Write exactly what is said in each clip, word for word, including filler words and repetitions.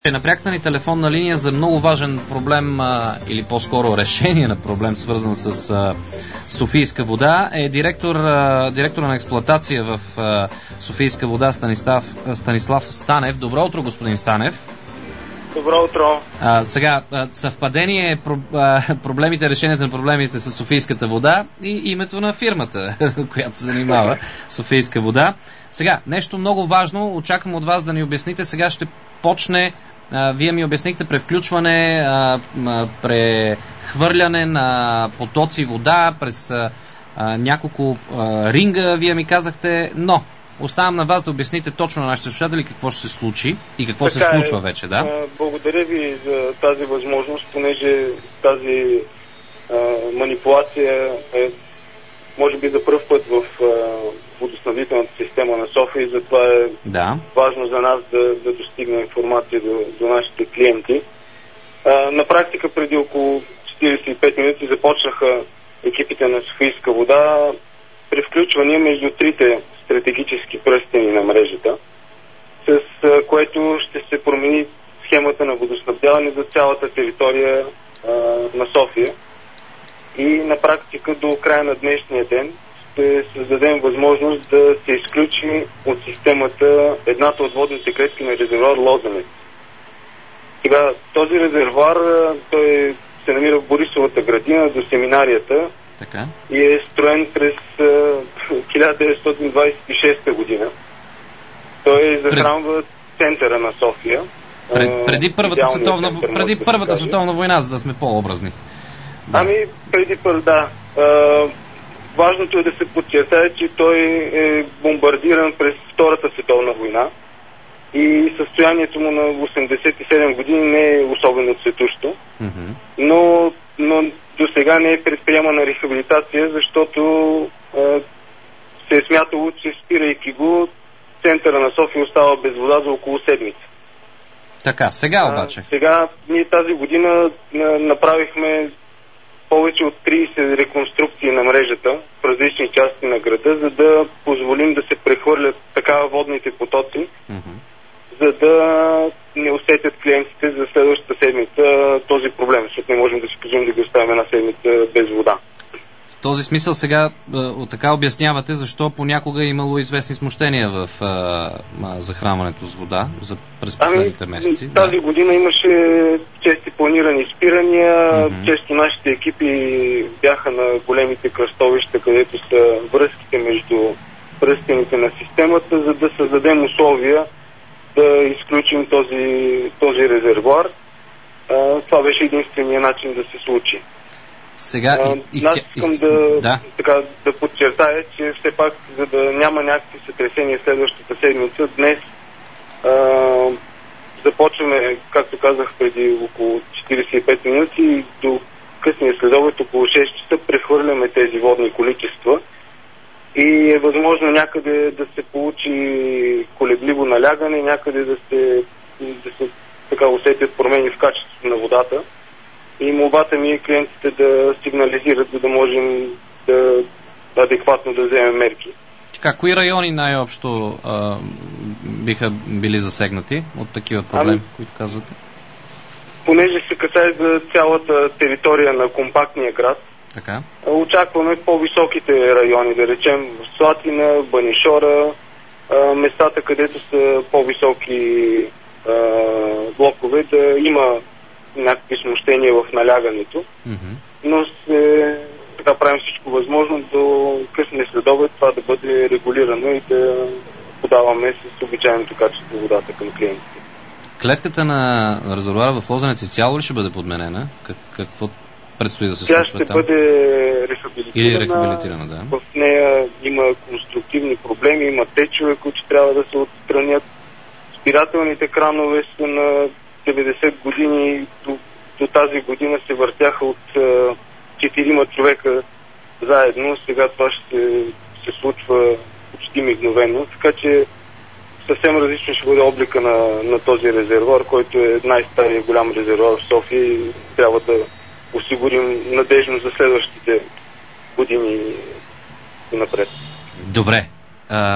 На пряката ни телефонна линия за много важен проблем, а, или по-скоро решение на проблем, свързан с а, Софийска вода, е директор, а, директор на експлоатация в а, Софийска вода Станислав, Станислав Станев. Добро утро, господин Станев. Добро утро. А, сега, а, съвпадение про, а, проблемите, решенията на проблемите с Софийската вода и името на фирмата, която се занимава Софийска вода. Сега, нещо много важно, очаквам от вас да ни обясните. Сега ще почне, а, вие ми обяснихте, превключване, а, а, прехвърляне на потоци вода през а, а, няколко а, ринга, вие ми казахте, но оставам на вас да обясните точно на нашите слушатели какво ще се случи и какво така се случва е, вече, да? Благодаря ви за тази възможност, понеже тази а, манипулация е може би за пръв път в а, водоснабдителната система на София и затова е да. важно за нас да, да достигне информация до, до нашите клиенти. А, на практика преди около четиридесет и пет минути започнаха екипите на Софийска вода превключвания между трите стратегически пръстени на мрежата, с а, което ще се промени схемата на водоснабдяване за цялата територия а, на София. И на практика до края на днешния ден ще създадем възможност да се изключи от системата едната от водните клетки на резервуар Лозенец. Сега, този резервуар той се намира в Борисовата градина до семинарията така. И е строен през хиляда деветстотин двадесет и шеста година. Той захранва Пред... центъра на София. Пред, преди Първата, световна, център, преди да първата световна война, за да сме по-образни. Да. Ами, преди първ, да. А, важното е да се подчертае, че той е бомбардиран през Втората световна война и състоянието му на осемдесет и седем години не е особено цветущо, mm-hmm. но, но до сега не е предприемана рехабилитация, защото а, се е смятало, че спирайки го, центъра на София остава без вода за около седмица. Така, сега обаче? А, сега ние тази година а, направихме повече от тридесет реконструкции на мрежата в различни части на града, за да позволим да се прехвърлят така водните потоци, mm-hmm. за да не усетят клиентите за следващата седмица този проблем, защото не можем да си позволим да ги оставим една седмица без вода. В този смисъл сега от така обяснявате защо понякога е имало известни смущения в а, захранването с вода за през последните ами, месеци. Тази да. година имаше чести планирани спирания, mm-hmm. често нашите екипи бяха на големите кръстовища, където са връзките между пръстените на системата, за да създадем условия да изключим този, този резервуар. А, това беше единствения начин да се случи. Сега а, из... Аз искам да, да. Така, да подчертая, че все пак, за да няма някакви сътресения следващата седмица, днес а, започваме, както казах преди около четиридесет и пет минути, и до късния следобед, около шест часа, прехвърляме тези водни количества и е възможно някъде да се получи колебливо налягане, някъде да се, да се така усетят промени в качеството на водата. И молбата ми е клиентите да сигнализират, за да можем да адекватно да вземем мерки. Така, кои райони най-общо а, биха били засегнати от такива проблеми, ами, които казвате? Понеже се касае за цялата територия на компактния град, така. Очакваме по-високите райони, да речем в Слатина, Банишора, а, местата, където са по-високи а, блокове, да има някакви смущения в налягането, mm-hmm. но се, така правим всичко възможно до късния следобед това да бъде регулирано и да подаваме с обичайното качество водата към клиентите. Клетката на резервуара в Лозенец изцяло ли ще бъде подменена? Как, какво предстои да се Тя случва там? Тя ще бъде рехабилитирана. Или рехабилитирана, да. В нея има конструктивни проблеми, има течове, които трябва да се отстранят. Спирателните кранове са на деветдесет години, до, до тази година се въртяха от четирима човека заедно. Сега това ще се, се случва почти мигновено. Така че съвсем различно ще бъде облика на, на този резервуар, който е най-стария голям резервуар в София и трябва да осигурим надежно за следващите години напред. Добре. А,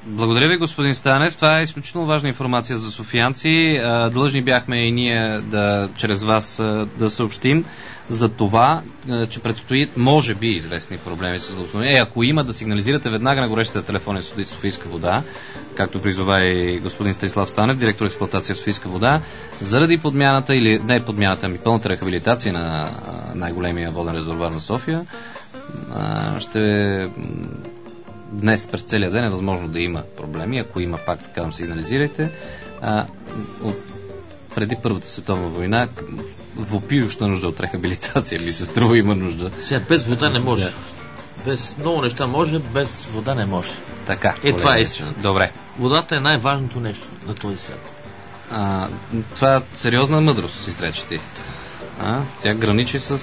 Благодаря ви, господин Станев. Това е изключително важна информация за софиянци. Длъжни бяхме и ние да, чрез вас да съобщим за това, че предстоят, може би, известни проблеми с водоснабдяване. Е, ако има, да сигнализирате веднага на горещите телефони с Софийска вода, както призова и господин Станислав Станев, директор експлоатация в Софийска вода, заради подмяната или не подмяната, ами пълната рехабилитация на най-големия воден резервоар на София. Ще днес през целия ден е възможно да има проблеми. Ако има, пак така да сигнализирайте. А, от, преди Първата световна война въпиюща нужда от рехабилитация ли се струва, има нужда. Сега без вода не може. Без много неща може, без вода не може. Така. Е, това е истината. Добре. Водата е най-важното нещо на този свят. А, това е сериозна мъдрост, изрече ти. А, тя граничи с...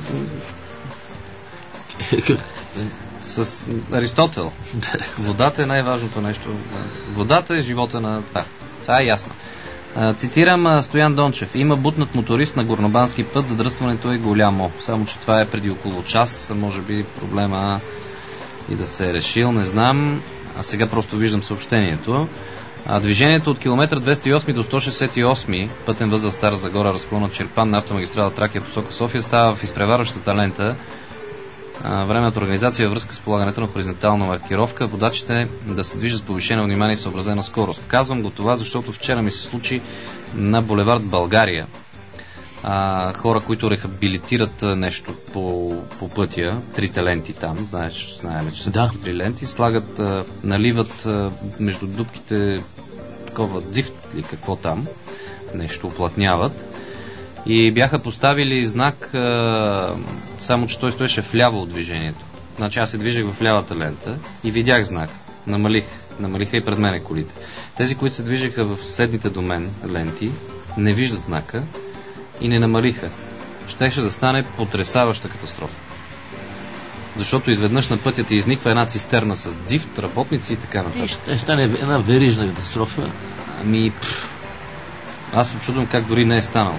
с Аристотел. Водата е най-важното нещо. Водата е живота на това. Това е ясно. Цитирам Стоян Дончев. Има бутнат моторист на Горнобански път, задръстването е голямо. Само, че това е преди около час. Може би проблема и да се е решил, не знам. А сега просто виждам съобщението. А движението от километър двеста и осми до сто шестдесет и осми, пътен възел Стара Загора, разклон от Черпан на автомагистрала Тракия посока София, става в изпреварващата лента. Временната организация във връзка с полагането на хоризонтална маркировка, водачите да се движат с повишено внимание и съобразена скорост. Казвам го това, защото вчера ми се случи на булевард България. А, хора, които рехабилитират нещо по, по пътя, трите ленти там, знаеш, знаем, че са да. три ленти, слагат, а, наливат а, между дупките такова дзифт или какво там, нещо уплътняват. И бяха поставили знак, а, само че той стоеше вляво от движението. Значи аз се движех в лявата лента и видях знак. Намалих. Намалиха и пред мене колите. Тези, които се движеха в съседните до мен ленти, не виждат знака и не намалиха. Щеше да стане потресаваща катастрофа. Защото изведнъж на пътя ти изниква една цистерна с дзифт, работници и така нататък. Ще стане една верижна катастрофа. Ами, пф, аз се чудвам как дори не е станало.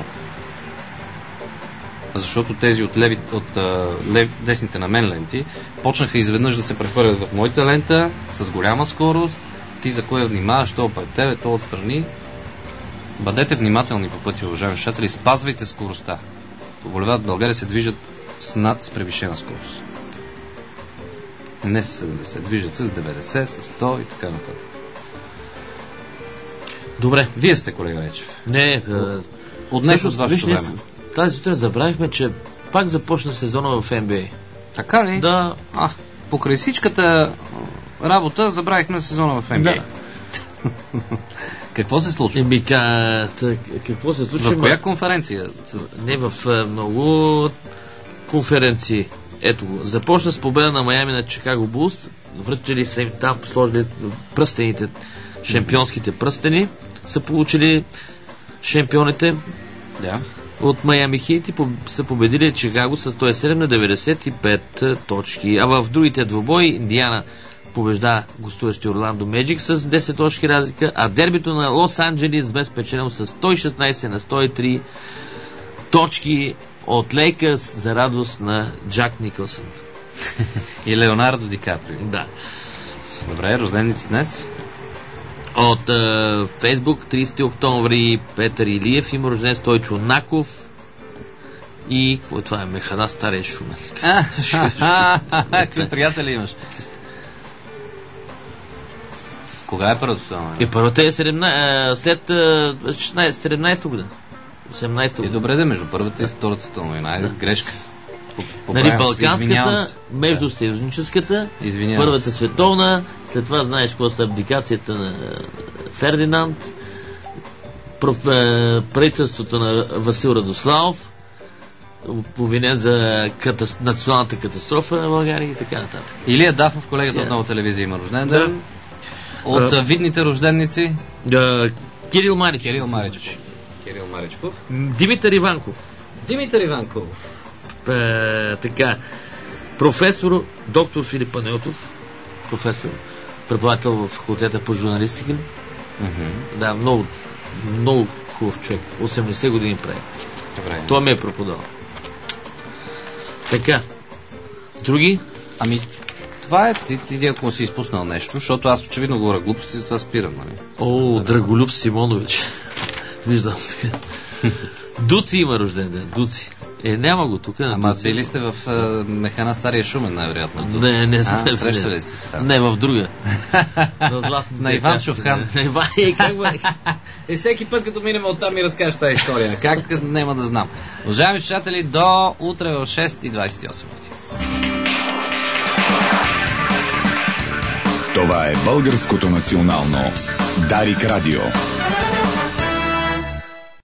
Защото тези от, леви, от а, лев, десните на мен ленти почнаха изведнъж да се прехвърлят в моята лента с голяма скорост. Ти за кое внимаваш, то пред тебе, то отстрани. Бъдете внимателни по пътя, уважаеми слушатели, спазвайте скоростта. По булевард България се движат с над с превишена скорост. Не с седемдесет, движат с деветдесет, с сто и така нататък. Добре. Вие сте, колега Речев. Не, от днес от вашето време. Тази сутрин забравихме, че пак започна сезона в Н Б А. Така ли? Да. А, покрай всичката работа забравихме сезона в Н Б А. Да. Какво се случва? Еми, какво се случва? В коя конференция? Не, в много конференции. Ето го. Започна с победа на Майами на Чикаго Булс. Връчили са им там, сложили пръстените, шампионските пръстени. Са получили шампионите. Да. От Майами Хит и са победили Чикаго с сто и седем на деветдесет и пет точки. А в другите двубои Индиана побежда гостуващи Орландо Меджик с десет точки разлика, а дербито на Лос Анджелис бе спечелено с сто и шестнадесет на сто и три точки от Лейкърс за радост на Джак Никълсън. И Леонардо Ди Каприо. Да. Добре, рожденици днес? От е, Фейсбук, тридесети октомври, Петър Илиев, има рожден Стойчо Наков и какво е това? Е Механа Стария Шумен. Какви приятели имаш? Кога е първата световна? И първата е седемнадесет, след седемнадесета година. осемнадесета година. И добре да между първата и втората световна война. Да. Грешка. Нали, Балканската, между съюзническата, първата световна, след това знаеш какво са абдикацията на Фердинанд, правителството на Васил Радославов, повинен за катастроф, националната катастрофа на България и така нататък. Илия Дафов, колегата от Нова телевизия, има рожден ден. Да. От а, видните рожденици? Да, Кирил Маричков. Кирил Маричков. Кирил Маричков. Димитър Иванков. Димитър Иванков. Е, така, професор, доктор Филип Панайотов, професор, преподавател в факултета по журналистика. Mm-hmm. Да, много, много хубав човек. осемдесет години прави. Добре. Това ме е преподавал. Така. Други? Ами, това е. Ти, ти ако си изпуснал нещо, защото аз очевидно говоря глупости, затова спирам, нали? О, Драголюб Симонович. Виждам сега. Дуци има рожден ден. Дуци. Е, няма го тук. Ама Дуци. Били сте в uh, механа Стария Шумен, най-вероятно. Не, не сме. А, срещали сте се. Не, в друга. На, на Иван Шовхан. На Иван, е, как бе? И всеки път, като минем оттам, ми разкажеш тази история. Как, няма да знам. Уважаеми слушатели, до утре в шест и двадесет и осем минути. Това е Българското национално Дарик Радио.